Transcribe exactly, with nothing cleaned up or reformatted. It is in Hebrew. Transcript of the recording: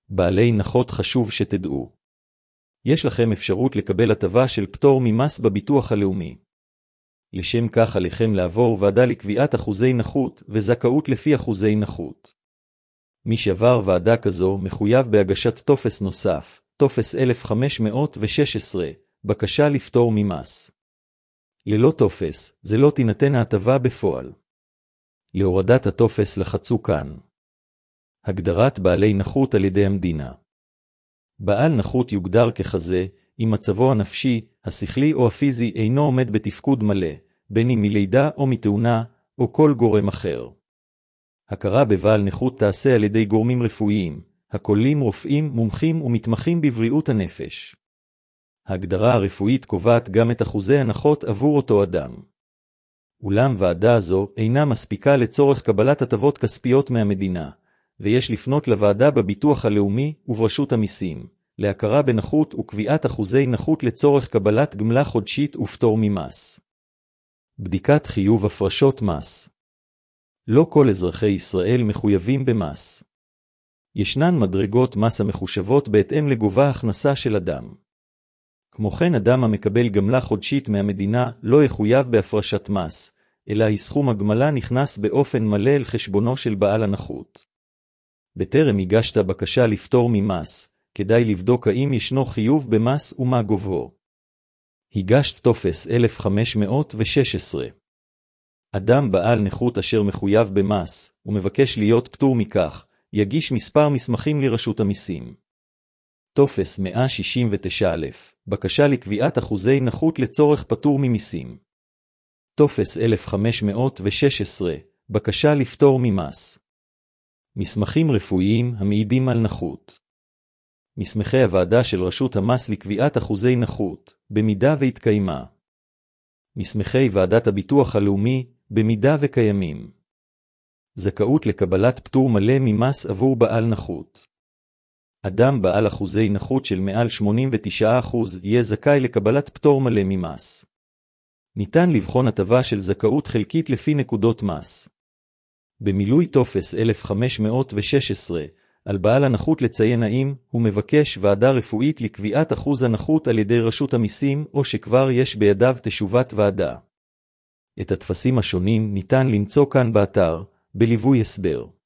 בעלי הנחות חשוב שתדעו. יש לכם אפשרות לקבל הטבה של פטור ממס בביטוח הלאומי. לשם כך עליכם לעבור ועדה לקביעת אחוזי נכות וזכאות לפי אחוזי נכות. מי שעבר ועדה כזו מחויב בהגשת טופס נוסף, טופס אלף חמש מאות ושש עשרה, בקשה לפטור ממס. ללא טופס, זה לא תינתן ההטבה בפועל. להורדת הטופס לחצו כאן. הגדרת בעלי נכות על ידי המדינה. בעל נכות יוגדר ככזה, אם מצבו הנפשי, השכלי או הפיזי אינו עומד בתפקוד מלא, בין אם מלידה או מתאונה, או כל גורם אחר. הכרה בבעל נכות תעשה על ידי גורמים רפואיים, הכוללים רופאים, מומחים ומתמחים בבריאות הנפש. ההגדרה הרפואית קובעת גם את אחוזי הנחות עבור אותו אדם. אולם ועדה זו אינה מספיקה לצורך קבלת הטבות כספיות מהמדינה, ויש לפנות לוועדה בביטוח הלאומי וברשות המיסים, להכרה בנכות וקביעת אחוזי נכות לצורך קבלת גמלה חודשית ופטור ממס. בדיקת חיוב הפרשות מס. לא כל אזרחי ישראל מחויבים במס. ישנן מדרגות מס המחושבות בהתאם לגובה הכנסה של אדם. כמו כן אדם המקבל גמלה חודשית מהמדינה לא יחויב בהפרשת מס, אלא סכום הגמלה נכנס באופן מלא אל חשבונו של בעל הנכות. בטרם הגשת בקשה לפטור ממס, כדאי לבדוק האם ישנו חיוב במס ומה גובהו. הגשת טופס אלף חמש מאות ושש עשרה. אדם בעל נכות אשר מחויב במס, ומבקש להיות פטור מכך, יגיש מספר מסמכים לרשות המיסים. טופס מאה שישים ותשע א', בקשה לקביעת אחוזי נכות לצורך פטור ממיסים. טופס אלף חמש מאות ושש עשרה, בקשה לפטור ממס. מסמכים רפואיים המעידים על נכות. מסמכי הוועדה של רשות המס לקביעת אחוזי נכות, במידה והתקיימה. מסמכי ועדת הביטוח הלאומי, במידה וקיימים. זכאות לקבלת פטור מלא ממס עבור בעל נכות. אדם בעל אחוזי נכות של מעל שמונים ותשעה אחוז יהיה זכאי לקבלת פטור מלא ממס. ניתן לבחון הטבה של זכאות חלקית לפי נקודות מס. במילוי טופס אלף חמש מאות ושש עשרה, על בעל הנכות לציין האם הוא מבקש ועדה רפואית לקביעת אחוז הנכות על ידי רשות המיסים או שכבר יש בידיו תשובת ועדה. את הטפסים השונים ניתן למצוא כאן באתר, בליווי הסבר.